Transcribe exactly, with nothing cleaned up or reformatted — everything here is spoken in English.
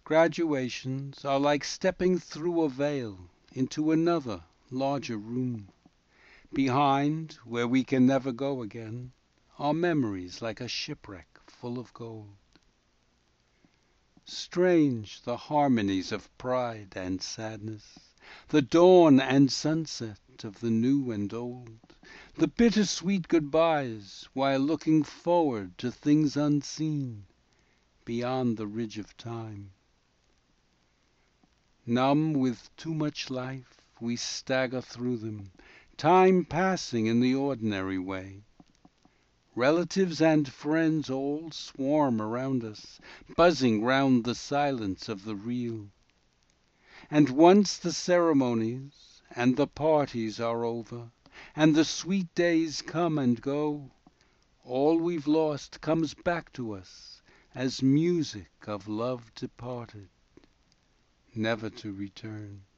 Graduations are like stepping through a veil into another, larger room. Behind, where we can never go again, are memories like a shipwreck full of gold. Strange the harmonies of pride and sadness, the dawn and sunset of the new and old, the bitter-sweet goodbyes while looking forward to things unseen, beyond the ridge of time. Numb with too much life, we stagger through them, time passing in the ordinary way. Relatives and friends all swarm around us, buzzing round the silence of the real. And once the ceremonies and the parties are over, and the sweet days come and go, all we've lost comes back to us as music of love departed, never to return.